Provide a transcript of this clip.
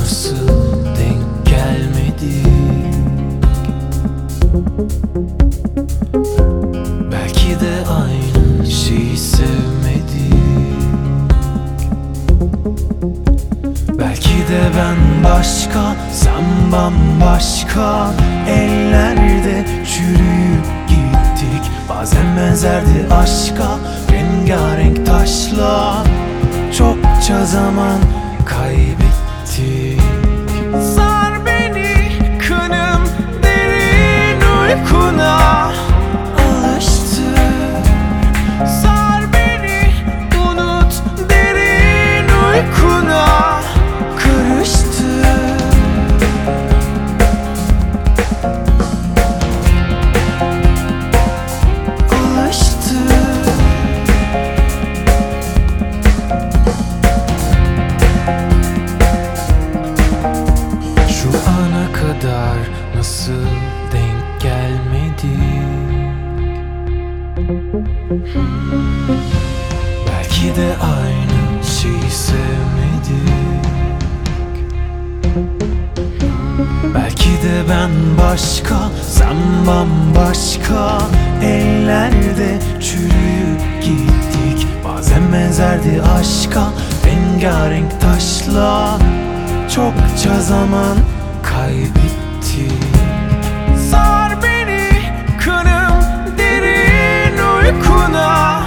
nasıl denk gelmedik? Belki de aynı şeyi sevmedik. Belki de ben başka, sen bambaşka ellerde çürüyüp gittik. Bazen benzerdi aşka rengarenk taşlar. Çokça zaman kaybettik. Sar beni kanım derin uykuna, alıştı. Sar beni unut derin uykuna, karıştı. Alıştı. Şu ana kadar nasıl denk gelmedik? Belki de aynı şeyi sevmedik. Belki de ben başka, sen bambaşka ellerde çürüyüp gittik. Bazen benzerdi aşka rengarenk taşlar. Çokça zaman kaybettik. Sar beni kanım derin uykuna,